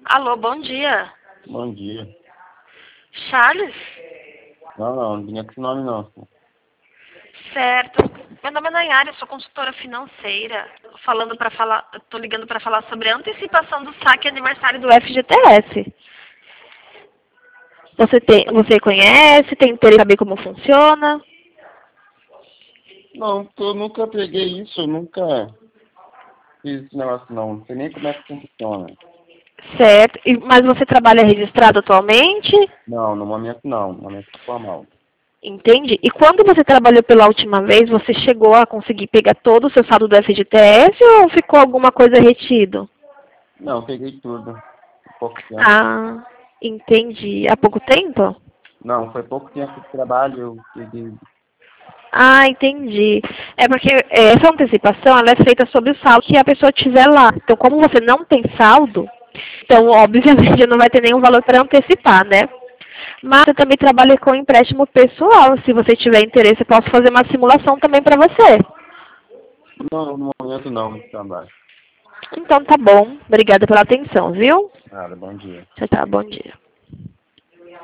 Alô, bom dia. Bom dia. Charles? Não tinha esse nome não. Certo. Meu nome é Nayara, eu sou consultora financeira. Tô ligando para falar sobre a antecipação do saque aniversário do FGTS. Você conhece, tem interesse em saber como funciona? Não, porque eu nunca peguei isso, eu nunca fiz esse negócio não. Não sei nem como é que funciona. Certo. Mas você trabalha registrado atualmente? Não, no momento não, no momento formal. Entende? E quando você trabalhou pela última vez, você chegou a conseguir pegar todo o seu saldo do FGTS ou ficou alguma coisa retido? Não, peguei tudo. Pouco tempo. Ah, entendi. Há pouco tempo? Não, foi pouco tempo de trabalho, eu peguei. Ah, entendi. É porque essa antecipação ela é feita sobre o saldo que a pessoa tiver lá. Então, como você não tem saldo, então, obviamente, não vai ter nenhum valor para antecipar, né? Mas você também trabalha com empréstimo pessoal. Se você tiver interesse, eu posso fazer uma simulação também para você. Não, no momento não, muito trabalho. Então, tá bom. Obrigada pela atenção, viu? Nada, bom dia. Tchau, tchau. Bom dia.